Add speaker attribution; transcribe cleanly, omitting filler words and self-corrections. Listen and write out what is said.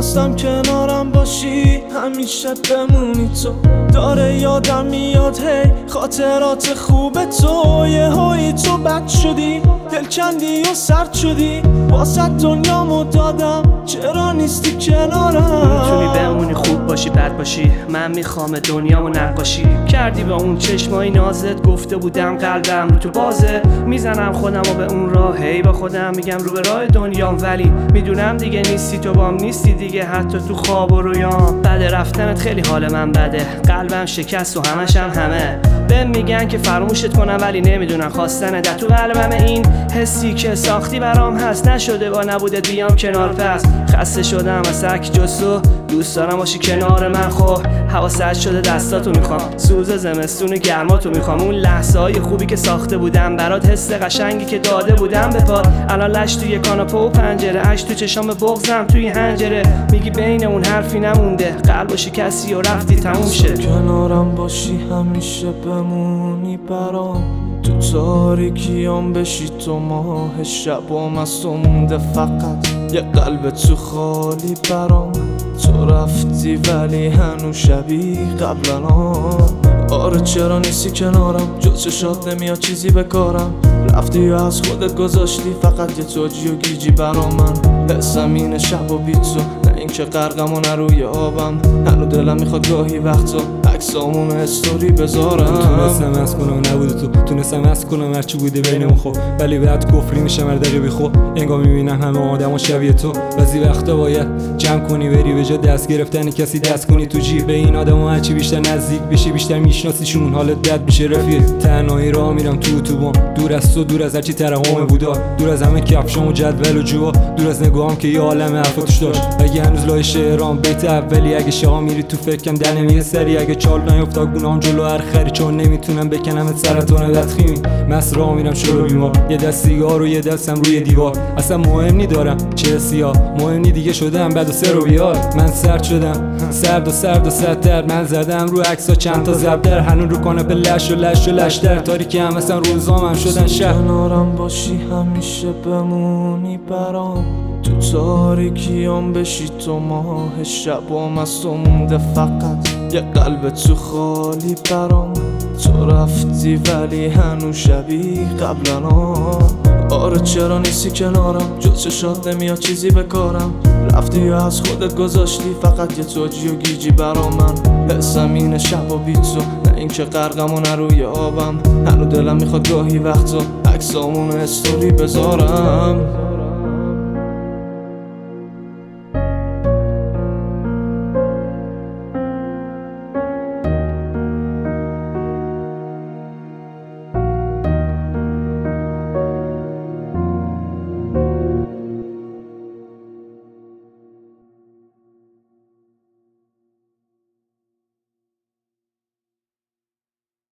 Speaker 1: خواستم کنارم باشی همیشه بمونی تو داره یادم میاد هی خاطرات خوب تو یه هایی تو بد شدی دل کندی و سرد شدی واسه دنیامو دادم چرا نیستی کنارم
Speaker 2: میتونی بمونی خوب باشی بد باشی من میخوام دنیامو نقاشی کردی با اون چشمای نازت گفته بودم قلبم رو تو بازه میزنم خودمو به اون راه هی با خودم میگم رو به راه دنیام ولی میدونم دیگه نیستی تو بام نیستی دیگه حتی تو خواب و رویام بعد رفتنت خیلی حال من بده قلبم شکست و همشم همه بهم میگن که فراموشت کنم ولی نمیدونم خواستن در تو قلبم این حسی که ساختی برام هست نشده با نبودت بیام کنار پس خسته شدم از سک جستو دوست دارم باشی کنار من خب هوا سرد شده دستاتو میخوام سوز زمستون گرماتو میخوام اون لحظه های خوبی که ساخته بودم برات حس قشنگی که داده بودم به پات الان لش توی کاناپه و پنجره اش تو چشام بغضم توی هنجره میگی بین اون حرفی نمونده قلب و شکستی و رفتی تموم شه
Speaker 1: کنارم باشی همیشه بمونی برام تو تاریکیام بشی تو ماه شبام از تو مونده فقط یه قلب تو خالی برام تو رفتی ولی هنوز شبیه قبلنا آره چرا نیستی کنارم جز چشات نمیاد چیزی به کارم رفتی و از خودت گذاشتی فقط یه توجی و گیجی برا من حسم اینه شب و بی تو نه اینکه غرقم و نه روی آبم هنو دلم میخواد گاهی وقتا عکسامون استوری بذارم
Speaker 3: تونستم از کنم نبوده تو تونستم از کنم هرچی بوده بینمون خب ولی بعد کفری میشم هر دقیقه خب انگار میبینم همه آدم و شبیه تو بعضی وقتا باید جمع کنی بری به جا دست گرفتن کسی دست کنی تو جیب این آدم هرچی بیشتر نزدیک بشی بیشتر میشناسیشون حالت بد میشه رفیق تنهایی راه میرم تو دور از تو دور از هرچی ترحم بودا دور از همه کفشام و جدول و جوا دور از نگاهم که یه عالمه حرفاتش داشت اگه هنوز لای شعرام بیت اولی اگه شاه میری تو فکرم دلم یه سری اگه چال نیفتاد گونام جلو هر خری چون نمیتونم بکنم سرطان بدخیمی مس راه میرم شروع بیمار یه دست سیگار و یه دستم روی دیوار اصلا مهم نی دارم چه سیاه مهم نی دیگه شدم بعد و سر و بیار من سرد شدم سرد و سردتر من زدم رو عکسا چند تا زبدر هنوز رو کاناپه لش در تاریکی هم مثلا روزامم شدن شهر
Speaker 1: کنارم باشی همیشه بمونی برام تو تاریکیام بشی تو ماه شبام از تو مونده فقط یه قلب تو خالی برام تو رفتی ولی هنوز شبیه قبلنا آره چرا نیستی کنارم جز چشات نمیاد چیزی به کارم رفتی و از خودت گذاشتی فقط یه توجی و گیجی برا من حسم اینه شب و بی تو نه اینکه غرقم و نه روی آبم هنو دلم میخواد گاهی وقتا عکسامون استوری بذارم